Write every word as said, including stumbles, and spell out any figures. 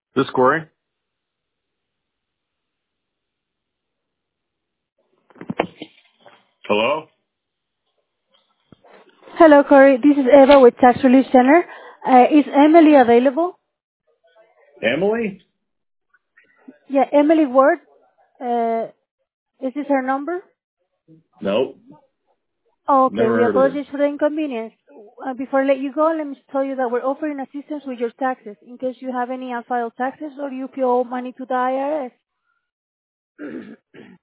This Corey? Hello? Hello, Corey. This is Eva with Tax Relief Center. Uh, is Emily available? Emily? Yeah, Emily Ward. Uh, is this her number? Nope. Oh, okay. Never We heard of her. apologize for the inconvenience. Uh, before I let you go, let me tell you that we're offering assistance with your taxes in case you have any unfiled taxes or you owe money to the I R S.